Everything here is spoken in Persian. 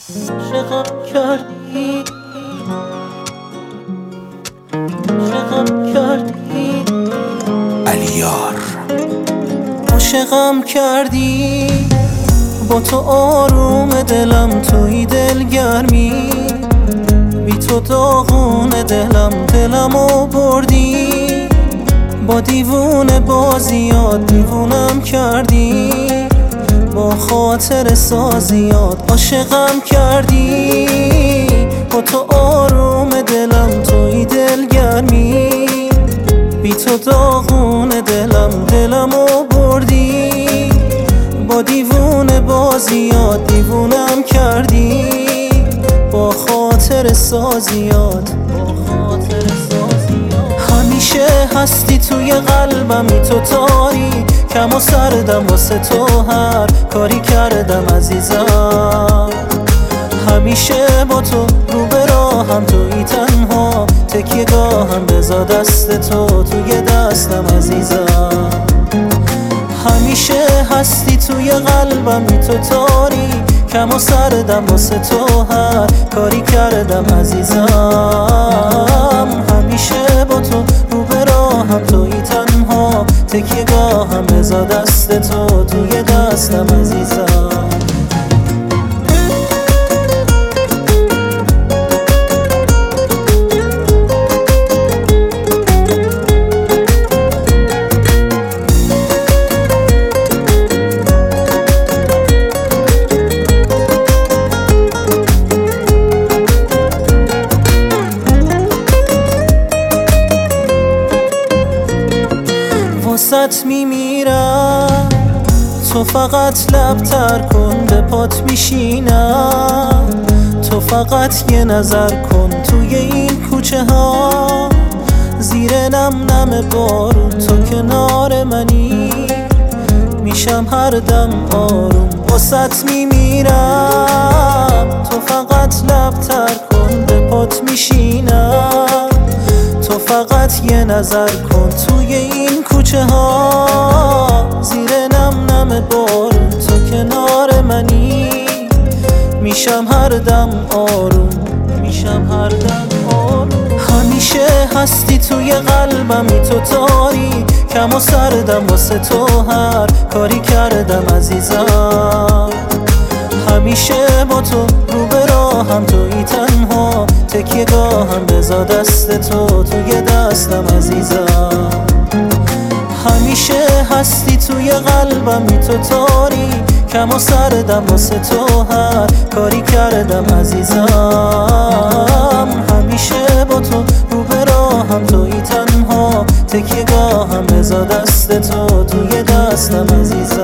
عاشقم کردی، عاشقم کردی علیار. عاشقم کردی، با تو آروم دلم، توی دلگرمی، بی تو داغون دلمو بردی. با دیوونه بازیات دیوونم کردی، با خاطر سازیات عاشقم کردی. با تو آروم دلم، توی دلگرمی، بی تو داغون دلمو بردی. با دیوونه بازیات دیوونم کردی، با خاطر سازیات همیشه هستی توی قلبمی، تو تاری کم و سردم واسه تو هر کاری کردم عزیزم. همیشه با تو رو به راهم، توی تنها تکیه گاهم، بذار دست تو توی دستم عزیزم. همیشه هستی توی قلبمی، تو تاری کم و سردم واسه تو هر کاری کردم عزیزم. همیشه با تو رو به راهم، توی تنها تکیه گاهم، بذار دست تو توی دستم عزیزم. واسط میمیرم، تو فقط لب تر کن، به پات میشینم. تو فقط یه نظر کن توی این کوچه ها، زیر نم بارون تو کنار منی، میشم هر دم آروم. واسط میمیرم، تو فقط لب تر کن، به پات میشینم. تو فقط یه نظر کن توی این کوچه ها، زیر نم بارون تو کنار منی، میشم هر دم آروم، میشم هر دم آروم. همیشه هستی توی قلبمی، تو تاری کم و سردم واسه تو هر کاری کردم عزیزم. همیشه با تو رو به راهم، توی تنها تکیه گاهم، بذار دست تو توی دستم عزیزم. همیشه هستی توی قلبمی، تو تاری کم و سردم واسه تو هر کاری کردم عزیزم. همیشه با تو رو به راهم، توی تنها تکیه گاهم، بذار دست تو توی دستم عزیزم.